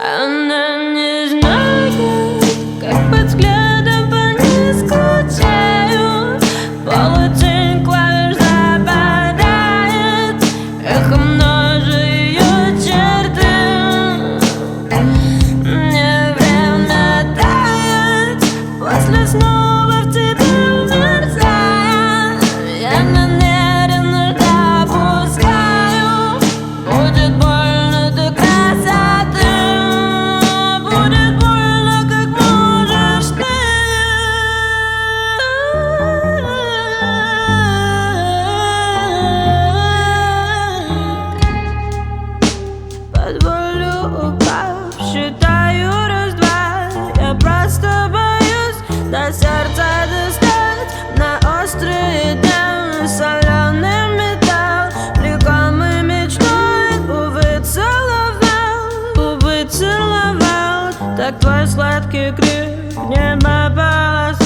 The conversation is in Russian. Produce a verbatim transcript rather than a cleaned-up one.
Она не знает, как под взглядом по ней скучаю. Полутень клавиш западает, эхо множит ее черты. Мне время тает, после снова в тебе мерзая. Я намеренно допускаю, будет больно до красоты. Будет больно, как можешь ты. Позволю упав, считаю раз-два. Я просто боюсь до сердца достать. На острые дни соленый металл, влекомый мечтой, увы, целовал, увы, целовал. Так твой сладкий крик небо полос.